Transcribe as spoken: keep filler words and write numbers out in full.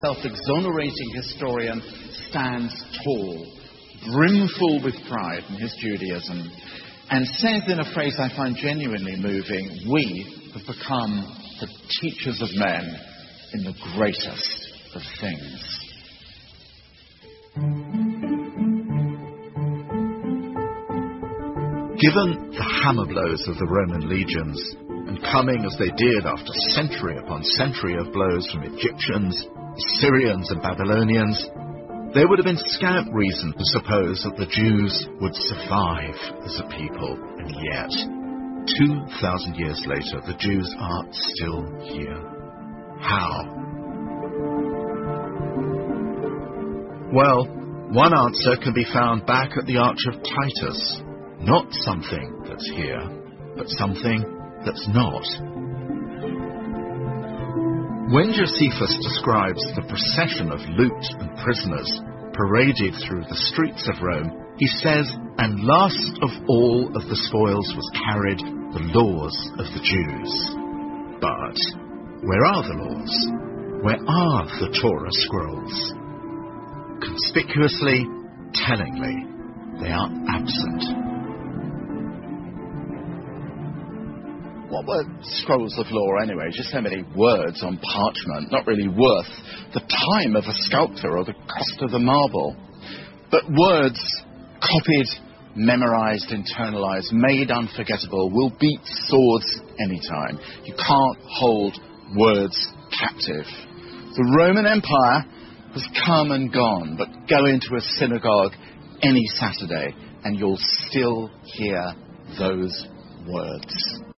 self-exonerating historian stands tall, brimful with pride in his Judaism, and says in a phrase I find genuinely moving, we have become the teachers of men in the greatest of things. Given the hammer blows of the Roman legions, and coming as they did after century upon century of blows from Egyptians, Assyrians and Babylonians, there would have been scant reason to suppose that the Jews would survive as a people, and yet, two thousand years later, the Jews are still here. How? Well, one answer can be found back at the Arch of Titus. Not something that's here, but something that's not. When Josephus describes the procession of loot and prisoners paraded through the streets of Rome, he says, and last of all of the spoils was carried the laws of the Jews. But where are the laws? Where are the Torah scrolls? Conspicuously, tellingly, they are absent. What were scrolls of law anyway? Just so many words on parchment, not really worth the time of a sculptor or the cost of the marble. But words copied, memorized, internalized, made unforgettable will beat swords anytime. You can't hold words captive. The Roman Empire has come and gone, but go into a synagogue any Saturday and you'll still hear those words.